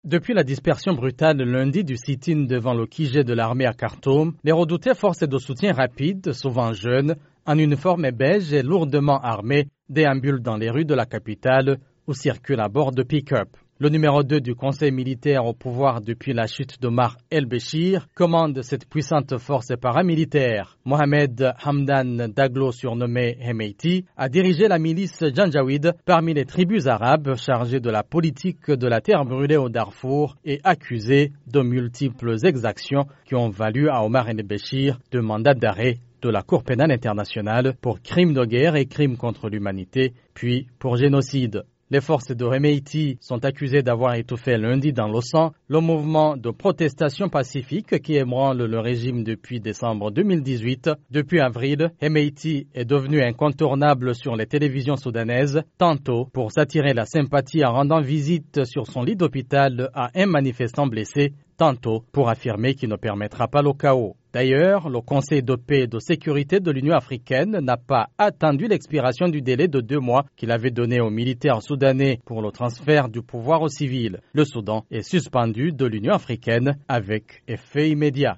Depuis la dispersion brutale lundi du sit-in devant le QG de l'armée à Khartoum, les redoutés forces de soutien rapides, souvent jeunes, en uniforme beige et lourdement armés, déambulent dans les rues de la capitale ou circulent à bord de pick-up. Le numéro 2 du conseil militaire au pouvoir depuis la chute d'Omar el-Béchir commande cette puissante force paramilitaire. Mohamed Hamdan Daglo, surnommé Hemeti, a dirigé la milice Janjaweed parmi les tribus arabes chargées de la politique de la terre brûlée au Darfour et accusées de multiples exactions qui ont valu à Omar el-Béchir deux mandats d'arrêt de la Cour pénale internationale pour crimes de guerre et crimes contre l'humanité, puis pour génocide. Les forces de Hemeti sont accusées d'avoir étouffé lundi dans le sang le mouvement de protestation pacifique qui ébranle le régime depuis décembre 2018. Depuis avril, Hemeti est devenu incontournable sur les télévisions soudanaises, tantôt pour s'attirer la sympathie en rendant visite sur son lit d'hôpital à un manifestant blessé, tantôt pour affirmer qu'il ne permettra pas le chaos. D'ailleurs, le Conseil de paix et de sécurité de l'Union africaine n'a pas attendu l'expiration du délai de 2 mois qu'il avait donné aux militaires soudanais pour le transfert du pouvoir aux civils. Le Soudan est suspendu de l'Union africaine avec effet immédiat.